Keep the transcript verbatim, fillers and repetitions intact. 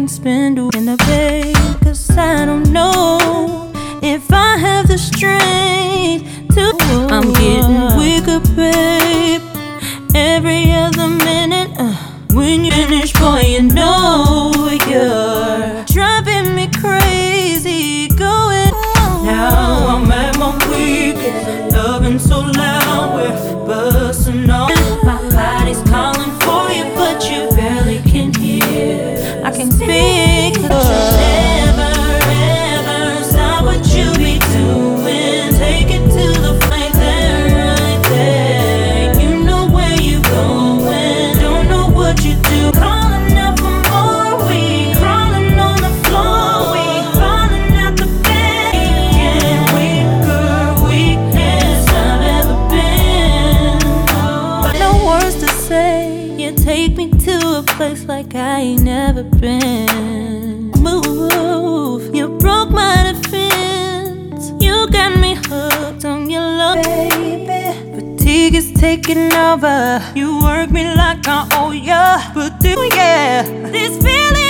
can spend in the bay, cause I don't know if I have the strength to. I'm getting weaker, babe, every other minute. uh, When you finish, boy, you know you're driving me crazy, going on. Now I'm at my weakest, loving so loud, we're busting off. My body's calling for you, but you barely can hear. I can speak, but you never, ever stop what you be doing. Take it to the flight there, right there. You know where you going, don't know what you do. Calling out for more, we crawling on the floor, we falling out the bed. Getting weaker, weakest I've ever been. No words to say, you take me to a place like I ain't never been. Move, you broke my defense, you got me hooked on your love, baby. Fatigue is taking over, you work me like I owe ya. But this, yeah, this feeling